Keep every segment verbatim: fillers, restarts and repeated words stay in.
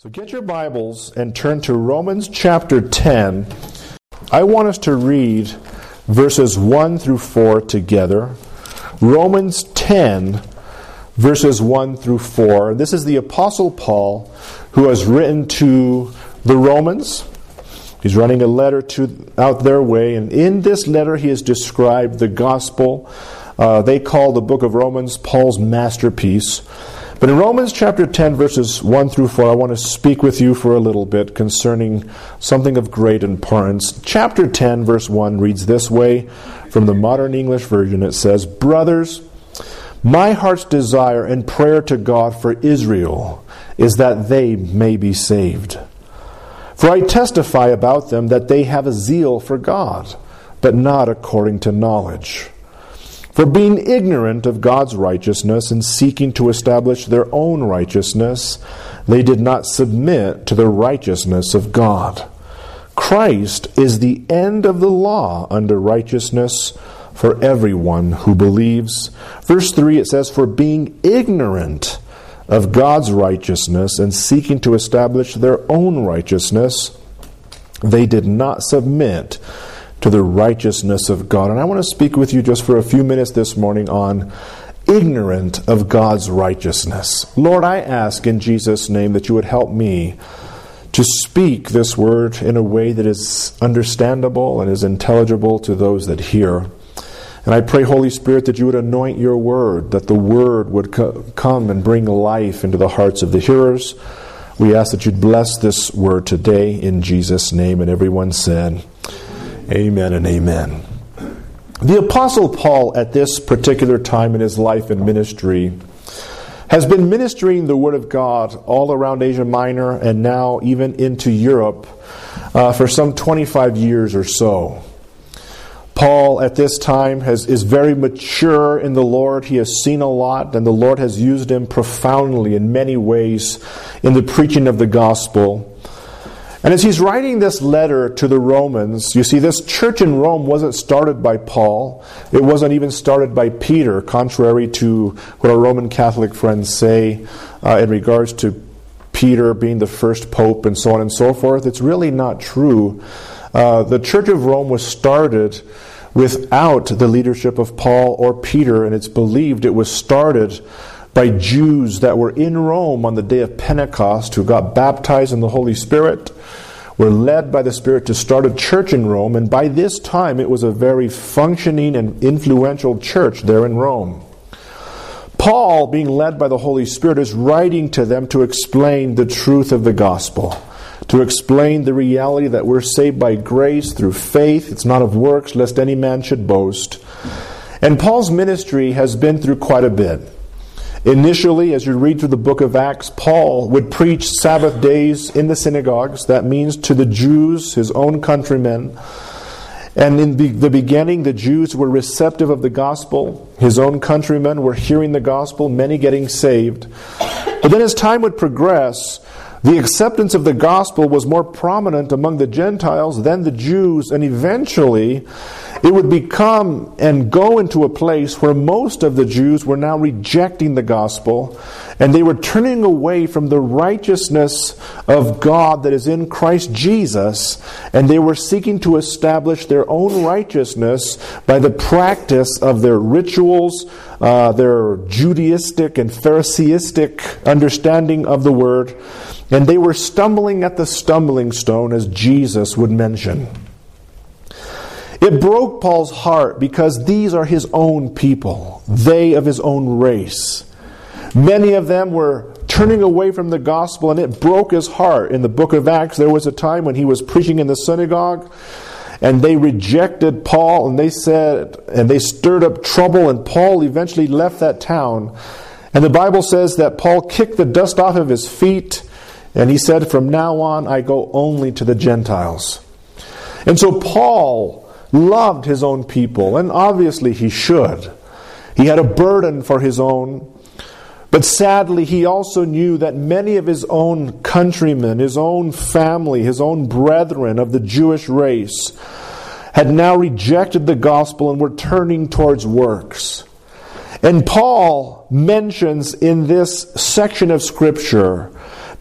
So get your Bibles and turn to Romans chapter ten. I want us to read verses one through four together. Romans ten, verses one through four. This is the Apostle Paul who has written to the Romans. He's writing a letter to out their way, and in this letter he has described the gospel. Uh, they call the book of Romans Paul's masterpiece. But in Romans chapter ten, verses one through four, I want to speak with you for a little bit concerning something of great importance. Chapter ten, verse one reads this way from the Modern English Version. It says, "Brothers, my heart's desire and prayer to God for Israel is that they may be saved. For I testify about them that they have a zeal for God, but not according to knowledge. For being ignorant of God's righteousness and seeking to establish their own righteousness, they did not submit to the righteousness of God. Christ is the end of the law unto righteousness for everyone who believes." Verse three, it says, "For being ignorant of God's righteousness and seeking to establish their own righteousness, they did not submit to the righteousness of God." And I want to speak with you just for a few minutes this morning on ignorant of God's righteousness. Lord, I ask in Jesus' name that you would help me to speak this word in a way that is understandable and is intelligible to those that hear. And I pray, Holy Spirit, that you would anoint your word, that the word would co- come and bring life into the hearts of the hearers. We ask that you'd bless this word today in Jesus' name. And everyone said, amen and amen. The Apostle Paul, at this particular time in his life and ministry, has been ministering the Word of God all around Asia Minor and now even into Europe uh, for some twenty-five years or so. Paul, at this time, has, is very mature in the Lord. He has seen a lot, and the Lord has used him profoundly in many ways in the preaching of the gospel. And as he's writing this letter to the Romans, you see, this church in Rome wasn't started by Paul. It wasn't even started by Peter, contrary to what our Roman Catholic friends say uh, in regards to Peter being the first pope and so on and so forth. It's really not true. Uh, the Church of Rome was started without the leadership of Paul or Peter, and it's believed it was started by Jews that were in Rome on the day of Pentecost who got baptized in the Holy Spirit, were led by the Spirit to start a church in Rome, and by this time it was a very functioning and influential church there in Rome. Paul, being led by the Holy Spirit, is writing to them to explain the truth of the gospel, to explain the reality that we're saved by grace through faith. It's not of works, lest any man should boast. And Paul's ministry has been through quite a bit. Initially, as you read through the book of Acts, Paul would preach Sabbath days in the synagogues. That means to the Jews, his own countrymen. And in the beginning, the Jews were receptive of the gospel. His own countrymen were hearing the gospel, many getting saved. But then as time would progress, the acceptance of the gospel was more prominent among the Gentiles than the Jews, and eventually it would become and go into a place where most of the Jews were now rejecting the gospel, and they were turning away from the righteousness of God that is in Christ Jesus, and they were seeking to establish their own righteousness by the practice of their rituals, uh, their Judaistic and Pharisaistic understanding of the word. And they were stumbling at the stumbling stone, as Jesus would mention. It broke Paul's heart because these are his own people, they of his own race. Many of them were turning away from the gospel, and it broke his heart. In the book of Acts, there was a time when he was preaching in the synagogue, and they rejected Paul, and they said, and they stirred up trouble, and Paul eventually left that town. And the Bible says that Paul kicked the dust off of his feet, and he said, "From now on, I go only to the Gentiles." And so Paul loved his own people, and obviously he should. He had a burden for his own. But sadly, he also knew that many of his own countrymen, his own family, his own brethren of the Jewish race had now rejected the gospel and were turning towards works. And Paul mentions in this section of Scripture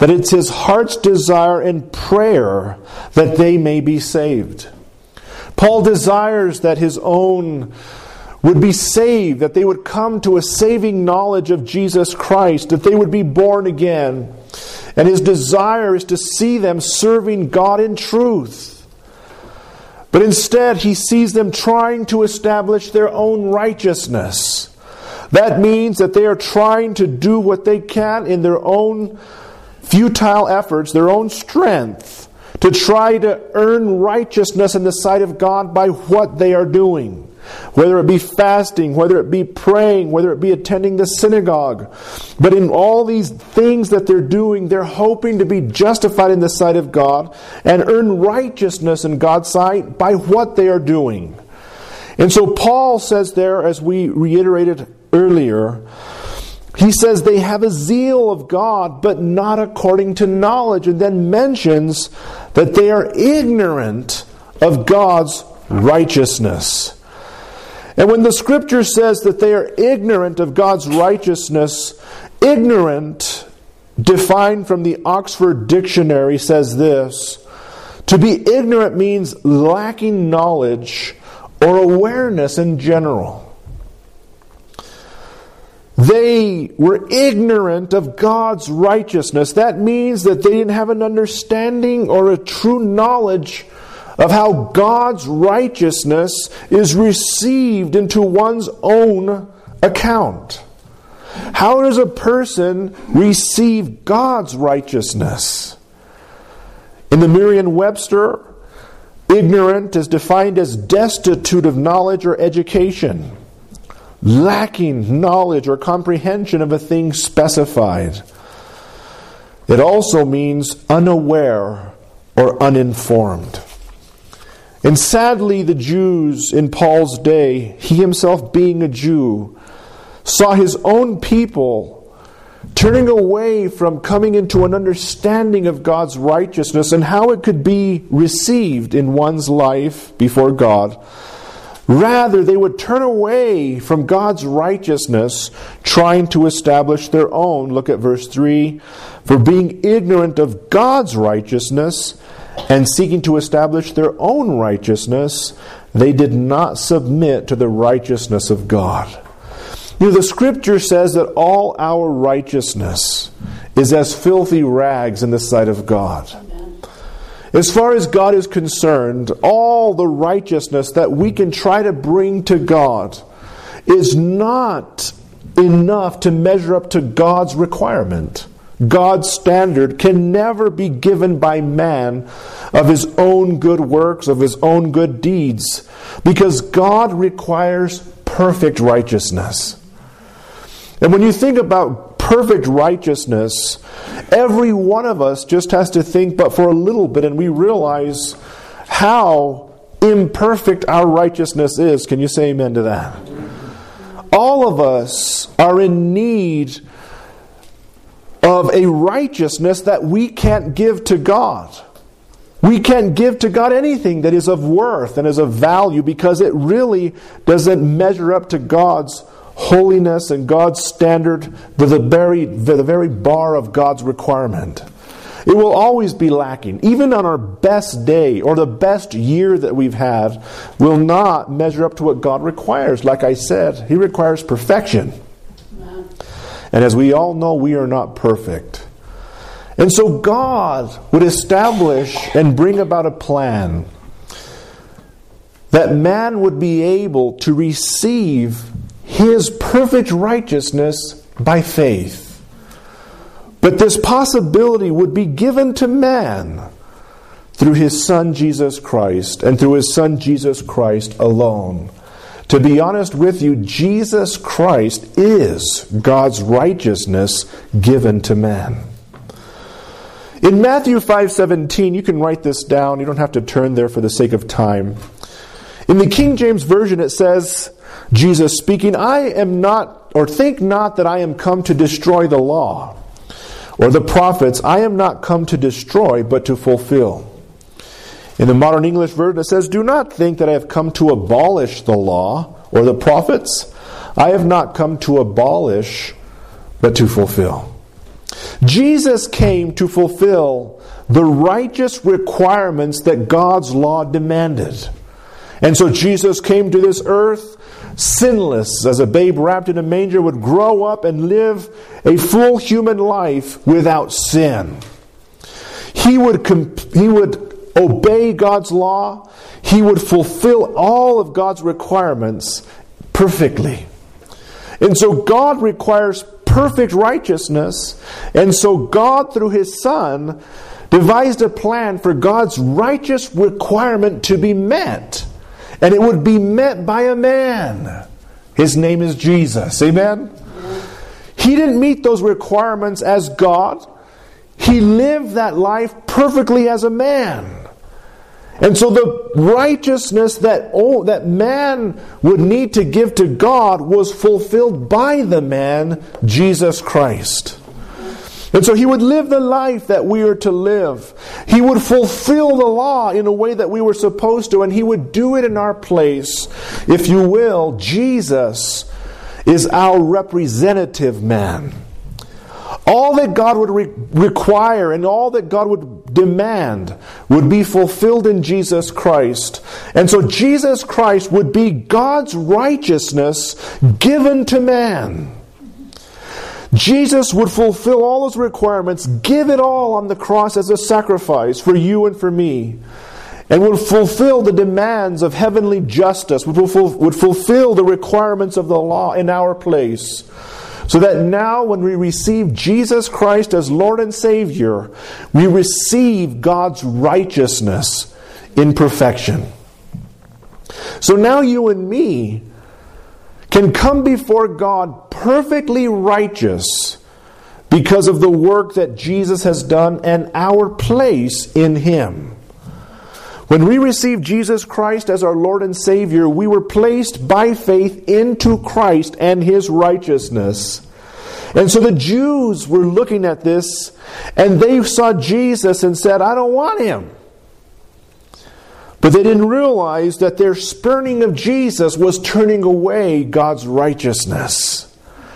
that it's his heart's desire and prayer that they may be saved. Paul desires that his own would be saved, that they would come to a saving knowledge of Jesus Christ, that they would be born again. And his desire is to see them serving God in truth. But instead, he sees them trying to establish their own righteousness. That means that they are trying to do what they can in their own futile efforts, their own strength, to try to earn righteousness in the sight of God by what they are doing. Whether it be fasting, whether it be praying, whether it be attending the synagogue. But in all these things that they're doing, they're hoping to be justified in the sight of God and earn righteousness in God's sight by what they are doing. And so Paul says there, as we reiterated earlier, he says they have a zeal of God, but not according to knowledge, and then mentions that they are ignorant of God's righteousness. And when the Scripture says that they are ignorant of God's righteousness, ignorant, defined from the Oxford Dictionary, says this: to be ignorant means lacking knowledge or awareness in general. They were ignorant of God's righteousness. That means that they didn't have an understanding or a true knowledge of how God's righteousness is received into one's own account. How does a person receive God's righteousness? In the Merriam-Webster, ignorant is defined as destitute of knowledge or education, lacking knowledge or comprehension of a thing specified. It also means unaware or uninformed. And sadly, the Jews in Paul's day, he himself being a Jew, saw his own people turning away from coming into an understanding of God's righteousness and how it could be received in one's life before God. Rather, they would turn away from God's righteousness, trying to establish their own. Look at verse three. For being ignorant of God's righteousness and seeking to establish their own righteousness, they did not submit to the righteousness of God. You know, the Scripture says that all our righteousness is as filthy rags in the sight of God. Amen. As far as God is concerned, all the righteousness that we can try to bring to God is not enough to measure up to God's requirement. God's standard can never be given by man of his own good works, of his own good deeds, because God requires perfect righteousness. And when you think about perfect righteousness, every one of us just has to think but for a little bit, and we realize how imperfect our righteousness is. Can you say amen to that? All of us are in need of a righteousness that we can't give to God. We can't give to God anything that is of worth and is of value because it really doesn't measure up to God's holiness and God's standard, the, the, very, the very bar of God's requirement. It will always be lacking. Even on our best day or the best year that we've had will not measure up to what God requires. Like I said, He requires perfection. And as we all know, we are not perfect. And so God would establish and bring about a plan that man would be able to receive His perfect righteousness by faith. But this possibility would be given to man through His Son Jesus Christ and through His Son Jesus Christ alone. To be honest with you, Jesus Christ is God's righteousness given to man. In Matthew five seventeen, you can write this down. You don't have to turn there for the sake of time. In the King James Version it says, Jesus speaking, I am not, or think not that I am come to destroy the law, or the prophets. I am not come to destroy, but to fulfill. In the Modern English Version it says, do not think that I have come to abolish the law or the prophets. I have not come to abolish, but to fulfill. Jesus came to fulfill the righteous requirements that God's law demanded. And so Jesus came to this earth sinless, as a babe wrapped in a manger would grow up and live a full human life without sin. He would comp- he would obey God's law. He would fulfill all of God's requirements perfectly. And so God requires perfect righteousness, and so God, through His Son, devised a plan for God's righteous requirement to be met. And it would be met by a man. His name is Jesus. Amen? He didn't meet those requirements as God. He lived that life perfectly as a man. And so the righteousness that, oh, that man would need to give to God was fulfilled by the man, Jesus Christ. And so He would live the life that we are to live. He would fulfill the law in a way that we were supposed to, and He would do it in our place. If you will, Jesus is our representative man. All that God would re- require and all that God would demand would be fulfilled in Jesus Christ. And so Jesus Christ would be God's righteousness given to man. Jesus would fulfill all those requirements, give it all on the cross as a sacrifice for you and for me, and would fulfill the demands of heavenly justice, would fulfill, would fulfill the requirements of the law in our place. So that now when we receive Jesus Christ as Lord and Savior, we receive God's righteousness in perfection. So now you and me can come before God perfectly righteous because of the work that Jesus has done and our place in Him. When we received Jesus Christ as our Lord and Savior, we were placed by faith into Christ and His righteousness. And so the Jews were looking at this, and they saw Jesus and said, I don't want Him. But they didn't realize that their spurning of Jesus was turning away God's righteousness.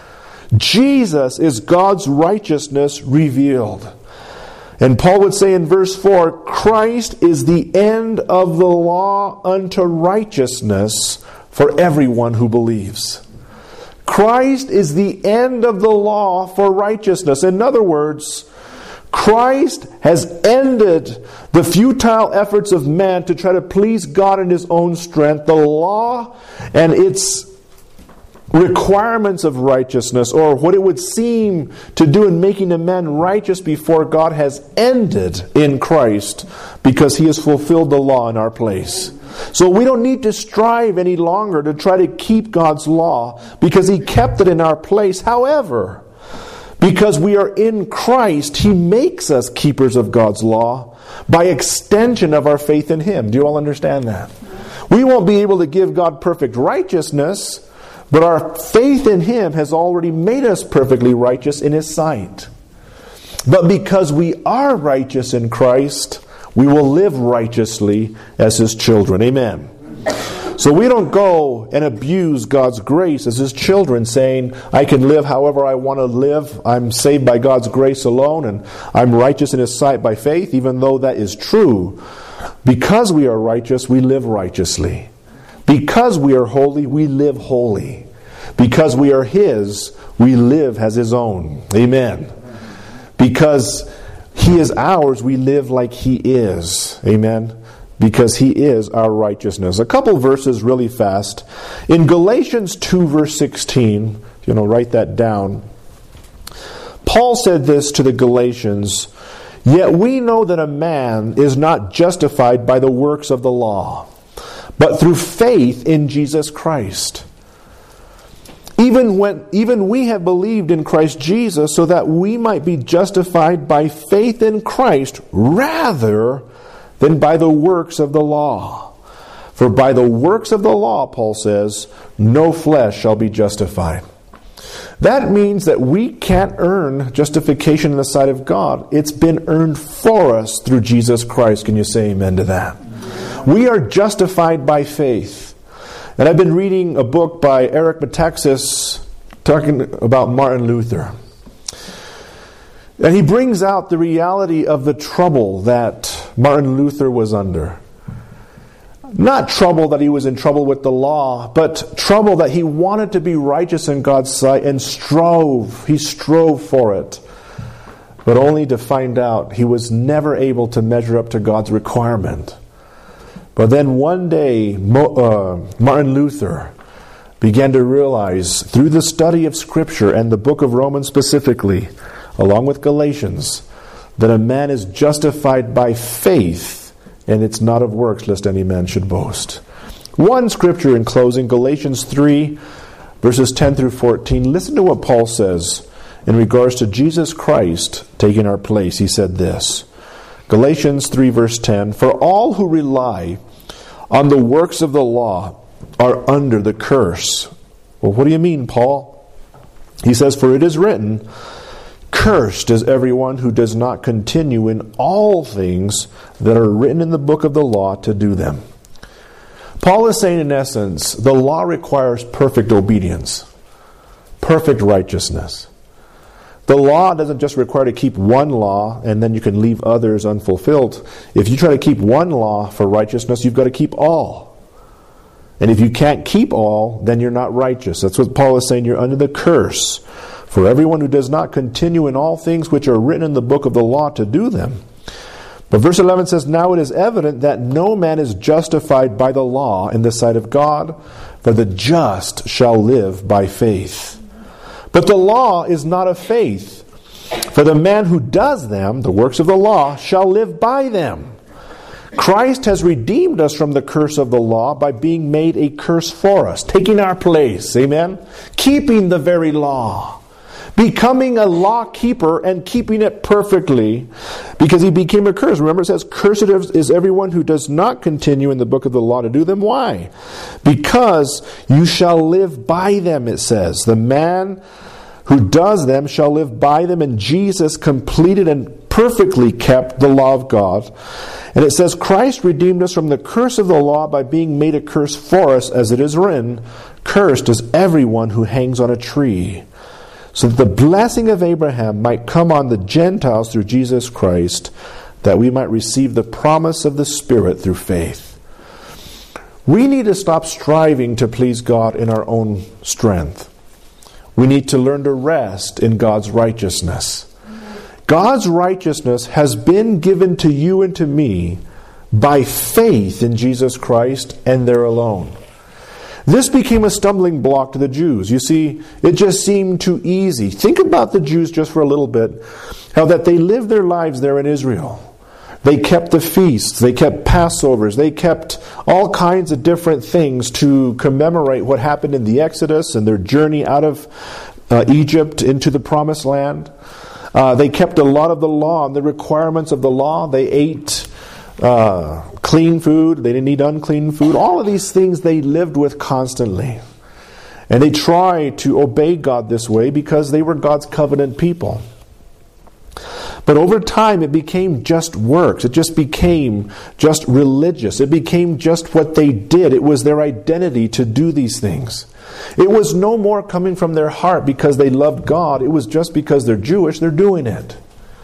Jesus is God's righteousness revealed. And Paul would say in verse four, Christ is the end of the law unto righteousness for everyone who believes. Christ is the end of the law for righteousness. In other words, Christ has ended the futile efforts of man to try to please God in his own strength. The law and its requirements of righteousness, or what it would seem to do in making a man righteous before God, has ended in Christ because He has fulfilled the law in our place. So we don't need to strive any longer to try to keep God's law because He kept it in our place. However, because we are in Christ, He makes us keepers of God's law by extension of our faith in Him. Do you all understand that? We won't be able to give God perfect righteousness, but our faith in Him has already made us perfectly righteous in His sight. But because we are righteous in Christ, we will live righteously as His children. Amen. So we don't go and abuse God's grace as His children, saying, I can live however I want to live. I'm saved by God's grace alone, and I'm righteous in His sight by faith, even though that is true. Because we are righteous, we live righteously. Because we are holy, we live holy. Because we are His, we live as His own. Amen. Because He is ours, we live like He is. Amen. Because He is our righteousness. A couple verses really fast. In Galatians two verse sixteen, you know, write that down. Paul said this to the Galatians, Yet we know that a man is not justified by the works of the law, but through faith in Jesus Christ. Even when even we have believed in Christ Jesus so that we might be justified by faith in Christ rather than by the works of the law. For by the works of the law, Paul says, no flesh shall be justified. That means that we can't earn justification in the sight of God. It's been earned for us through Jesus Christ. Can you say amen to that? We are justified by faith. And I've been reading a book by Eric Metaxas talking about Martin Luther. And he brings out the reality of the trouble that Martin Luther was under. Not trouble that he was in trouble with the law, but trouble that he wanted to be righteous in God's sight and strove. He strove for it. But only to find out he was never able to measure up to God's requirement. But then one day, uh, Martin Luther began to realize through the study of Scripture and the book of Romans specifically, along with Galatians, that a man is justified by faith, and it's not of works, lest any man should boast. One scripture in closing, Galatians three, verses ten through fourteen. Listen to what Paul says in regards to Jesus Christ taking our place. He said this, Galatians three, verse ten, "For all who rely on the works of the law are under the curse." Well, what do you mean, Paul? He says, "For it is written, cursed is everyone who does not continue in all things that are written in the book of the law to do them." Paul is saying, in essence, the law requires perfect obedience, perfect righteousness. The law doesn't just require to keep one law and then you can leave others unfulfilled. If you try to keep one law for righteousness, you've got to keep all. And if you can't keep all, then you're not righteous. That's what Paul is saying. You're under the curse. For everyone who does not continue in all things which are written in the book of the law to do them. But verse eleven says, "Now it is evident that no man is justified by the law in the sight of God, for the just shall live by faith. But the law is not of faith. For the man who does them, the works of the law, shall live by them. Christ has redeemed us from the curse of the law by being made a curse for us," taking our place, amen? Keeping the very law. Becoming a law keeper and keeping it perfectly because he became a curse. Remember it says, "Cursed is everyone who does not continue in the book of the law to do them." Why? "Because you shall live by them," it says. The man who does them shall live by them. And Jesus completed and perfectly kept the law of God. And it says, "Christ redeemed us from the curse of the law by being made a curse for us, as it is written, cursed is everyone who hangs on a tree, so that the blessing of Abraham might come on the Gentiles through Jesus Christ, that we might receive the promise of the Spirit through faith." We need to stop striving to please God in our own strength. We need to learn to rest in God's righteousness. God's righteousness has been given to you and to me by faith in Jesus Christ and there alone. This became a stumbling block to the Jews. You see, it just seemed too easy. Think about the Jews just for a little bit, how that they lived their lives there in Israel. They kept the feasts, they kept Passovers, they kept all kinds of different things to commemorate what happened in the Exodus and their journey out of uh, Egypt into the Promised Land. Uh, they kept a lot of the law and the requirements of the law. They ate uh, clean food. They didn't eat unclean food. All of these things they lived with constantly. And they tried to obey God this way because they were God's covenant people. But over time it became just works. It just became just religious. It became just what they did. It was their identity to do these things. It was no more coming from their heart because they loved God. It was just because they're Jewish, they're doing it.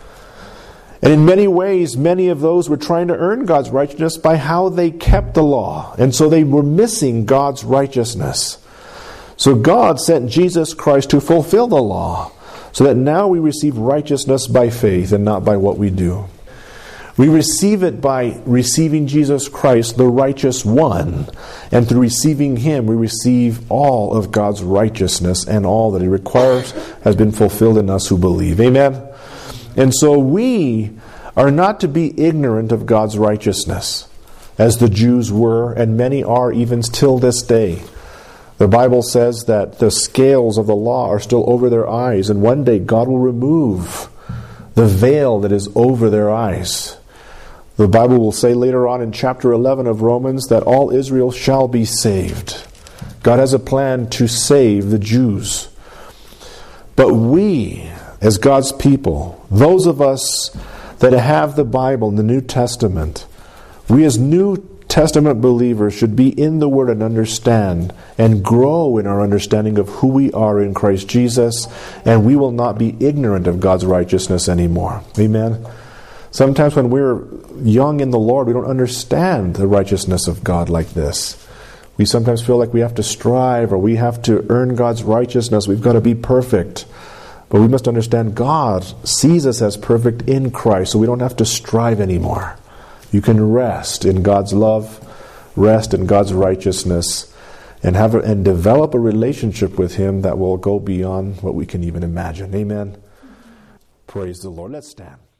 And in many ways, many of those were trying to earn God's righteousness by how they kept the law. And so they were missing God's righteousness. So God sent Jesus Christ to fulfill the law, so that now we receive righteousness by faith and not by what we do. We receive it by receiving Jesus Christ, the righteous one. And through receiving Him, we receive all of God's righteousness, and all that He requires has been fulfilled in us who believe. Amen? And so we are not to be ignorant of God's righteousness, as the Jews were, and many are even till this day. The Bible says that the scales of the law are still over their eyes, and one day God will remove the veil that is over their eyes. The Bible will say later on in chapter eleven of Romans that all Israel shall be saved. God has a plan to save the Jews. But we, as God's people, those of us that have the Bible in the New Testament, we as New Testament believers should be in the Word and understand and grow in our understanding of who we are in Christ Jesus, and we will not be ignorant of God's righteousness anymore. Amen? Sometimes when we're young in the Lord, we don't understand the righteousness of God like this. We sometimes feel like we have to strive or we have to earn God's righteousness. We've got to be perfect. But we must understand God sees us as perfect in Christ, so we don't have to strive anymore. You can rest in God's love, rest in God's righteousness, and have a, and develop a relationship with Him that will go beyond what we can even imagine. Amen. Praise the Lord. Let's stand.